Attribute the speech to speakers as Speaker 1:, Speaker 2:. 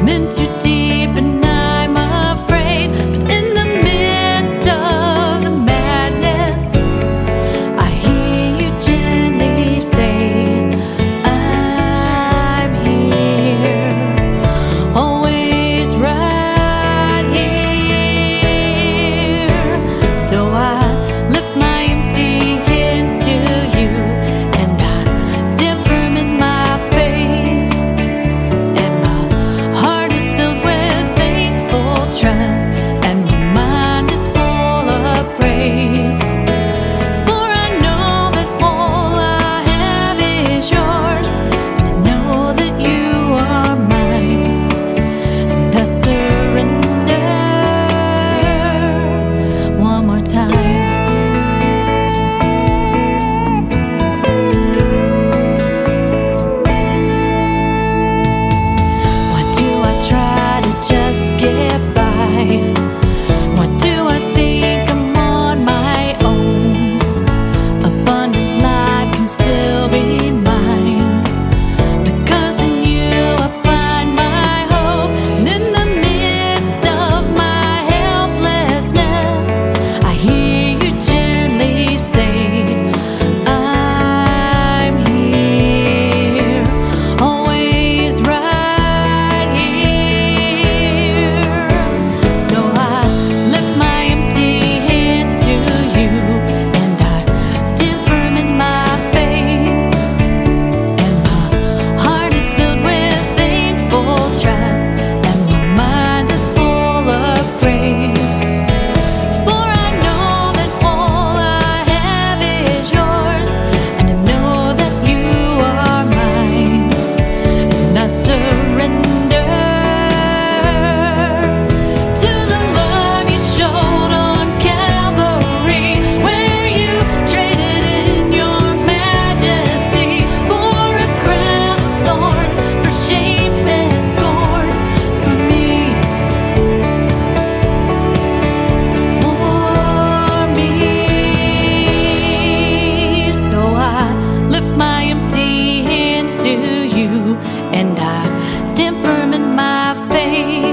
Speaker 1: in too deep and I'm afraid. But in the midst of the madness, I hear you gently say, I'm here, always right here. So I lift my empty hands to you, and I stand firm in my faith, and my heart is filled with thankful trust, and my mind is full of praise. For I know that all I have is yours, and I know that you are mine, and I surrender one more time. Why do I try to just get by? Why do I think I'm on my own? Abundant life can still be mine, because in you I find my hope. And in the midst of my helplessness, I hear you gently say, I'm here, always right here. So I lift my empty hands to you, and I stand firm in my faith, and my heart is filled with thankful trust, and my mind is full of praise. For I know that all I have is yours, and I know that you are mine, and I surrender to the love you showed on Calvary, where you traded in your majesty for a crown of thorns, for shame and scorn, for me, for me. So I lift my empty hands to you, and I stand firm in my faith,